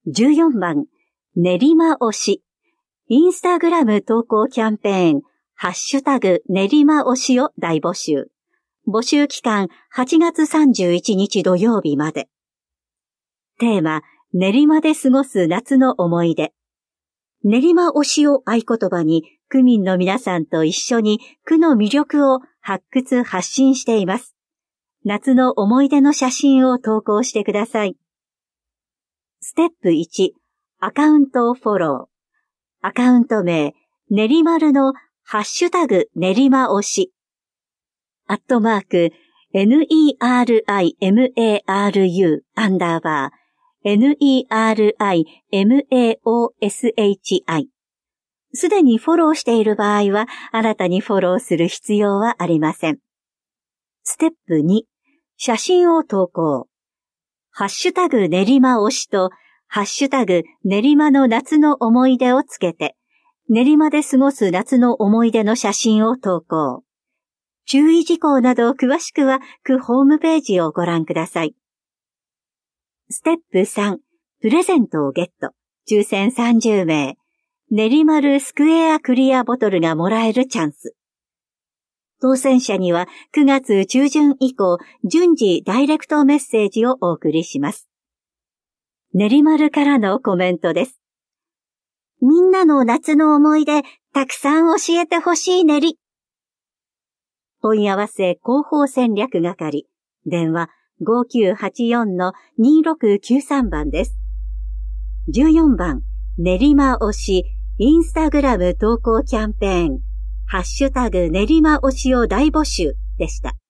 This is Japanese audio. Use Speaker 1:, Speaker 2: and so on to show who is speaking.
Speaker 1: 14番、練馬推し。インスタグラム投稿キャンペーン、ハッシュタグ練馬推しを大募集。募集期間8月31日土曜日まで。テーマ、練馬で過ごす夏の思い出。練馬推しを合言葉に、区民の皆さんと一緒に区の魅力を発掘発信しています。夏の思い出の写真を投稿してください。ステップ1、アカウントをフォロー。アカウント名、練馬るのハッシュタグ練馬推し。@NERIMARU_ NERIMAOSHI。すでにフォローしている場合は、新たにフォローする必要はありません。ステップ2、写真を投稿。ハッシュタグ練馬推しと、ハッシュタグ練馬の夏の思い出をつけて、練馬で過ごす夏の思い出の写真を投稿。注意事項など詳しくは区ホームページをご覧ください。ステップ3、プレゼントをゲット。抽選30名。練馬るスクエアクリアボトルがもらえるチャンス。当選者には9月中旬以降、順次ダイレクトメッセージをお送りします。練馬るからのコメントです。みんなの夏の思い出、たくさん教えてほしい練り。問い合わせ広報戦略係。電話5984-2693番です。14番、練馬推し、インスタグラム投稿キャンペーン、ハッシュタグ練馬推しを大募集でした。